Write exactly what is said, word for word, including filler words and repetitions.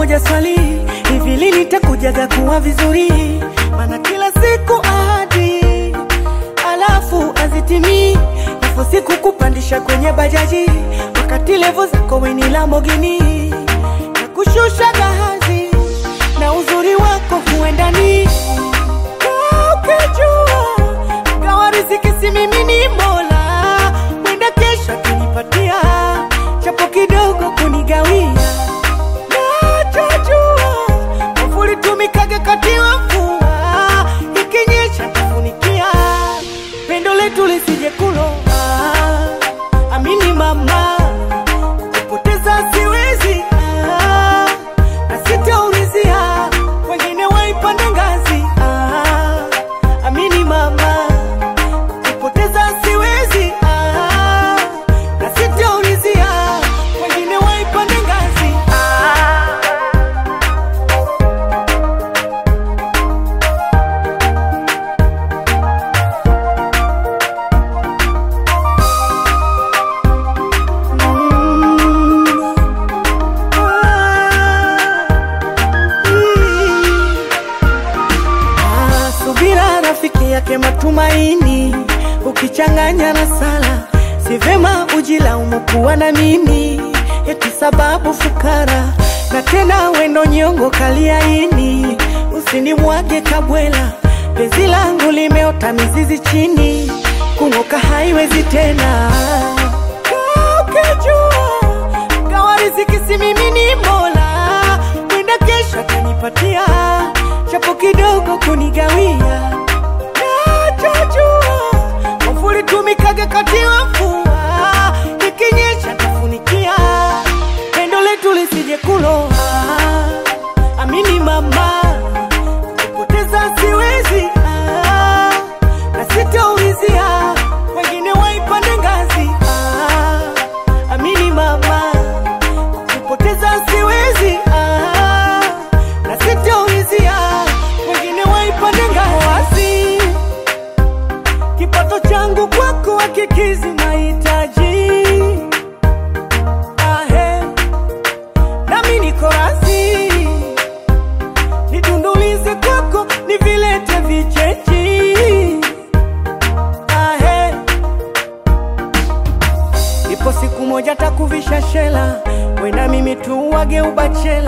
moja swali, hivi lini nitakujaga kuwa vizuri? Maana kila siku ahadi alafu azitimi, alafu siku kupandisha kwenye bajaji, wakati levo zako we ni Lamborghini, na kushusha gahazi na uzuri wako huendani. Ukijua gawa riziki si mimi ni Mola, mwenda kesho kunipatia chapo kidogo kunigawia. Nachojua mvuli tumikage kati wa mvua, ikinyesha kufunikia pendo letu lisije kuloa. Amini mama, kupoteza siwezi, ah, na sitaulizia wengine waipande ngazi. ah, Amini mama, kupoteza siwezi, ah, na sitaulizia wengine waipande ngazi. ah. Subira rafiki yake matumaini, ukichanganya na sala si vema ujilaumu kuwa na mimi, eti sababu fukara na tena wendo nyongo kaliaini. Usinimwage kabwela, penzi langu limeota mizizi chini, kungoka haiwezi tena. Ukijua gawa riziki si mimi ni Mola, mwenda kesho kanipatia chapo kidogo kunigawia. Nachojua mvuli tumikage kati wa mvua, ikinyesha kufunikia pendo letu lisije kuloa. Amini mama, kupoteza siwezi, ah, na sitaulizia wengine waipande ngazi. ah, Amini mama, kupoteza siwezi, ah, na sitaulizia wengine waipande ngazi. Kipato changu kwako hakikizi mahitaji, ahe, nami niko razi nidundulize kwako nivilete vichechi, ahe. Ipo siku moja takuvisha shela, we na mimi tuwage ubachela.